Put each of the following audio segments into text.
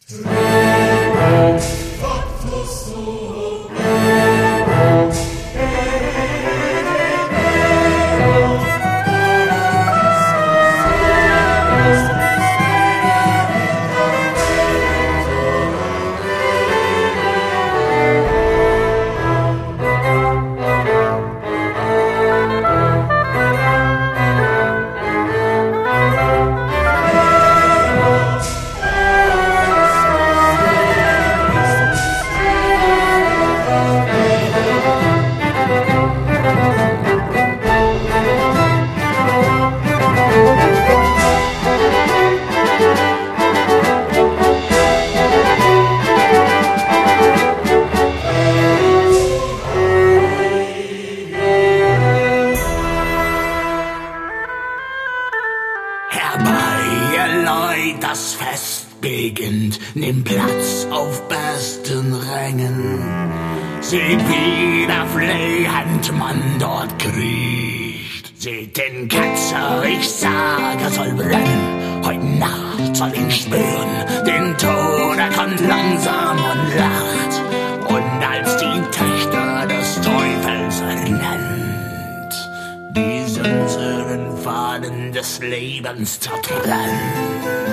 Das Fest beginnt, nimm Platz auf besten Rängen. Seht, wie der flehend Mann dort kriecht. Seht den Ketzer, ich sage, er soll brennen. Heute Nacht soll ihn spüren, den Tod, er kommt langsam und lacht. Und als die Töchter des Teufels rennt, die unseren Faden des Lebens zertrennt.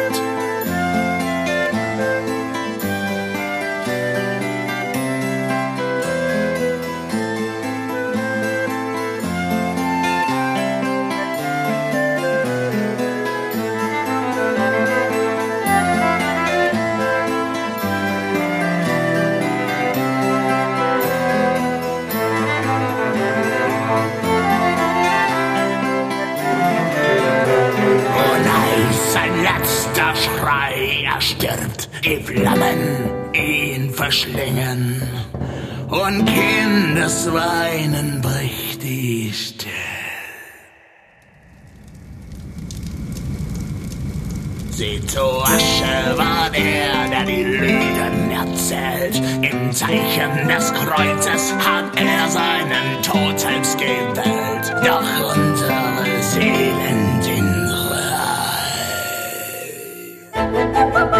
Letzter Schrei, er stirbt, die Flammen ihn verschlingen und Kindesweinen bricht die Stille. Seht, so Asche war der die Lügen erzählt. Im Zeichen des Kreuzes hat er seinen Tod selbst gewählt. Doch unsere Seelen sind frei.